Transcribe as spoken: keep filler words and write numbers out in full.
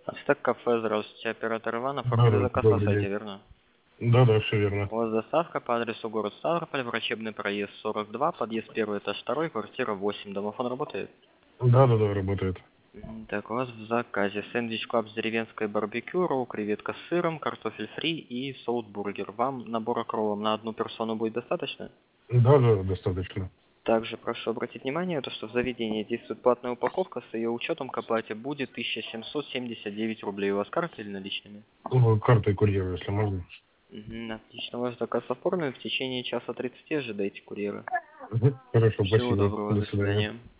Ацтек кафе, здравствуйте, оператор Иван, Да, оформили да, заказ на добрый сайте, день. верно? Да, да, все верно. У вас доставка по адресу город Ставрополь, врачебный проезд сорок два, подъезд первый, этаж второй, квартира восемь. Домофон работает? Да, да, да, работает. Мгм. Так, у вас в заказе сэндвич клаб с деревенской барбекю, ролл, креветка с сыром, картофель фри и соус-бургер. Вам набора кроллом на одну персону будет достаточно? Да, да, достаточно. Также прошу обратить внимание, то, что в заведении действует платная упаковка, с ее учетом к оплате будет тысяча семьсот семьдесят девять рублей. У вас карта или наличными? Ну, картой курьера, если можно. Мгм, отлично, ваш заказ оформлен. В течение часа тридцати ожидайте курьера. Мгм. Хорошо, Всего спасибо. доброго, До до свидания. свидания.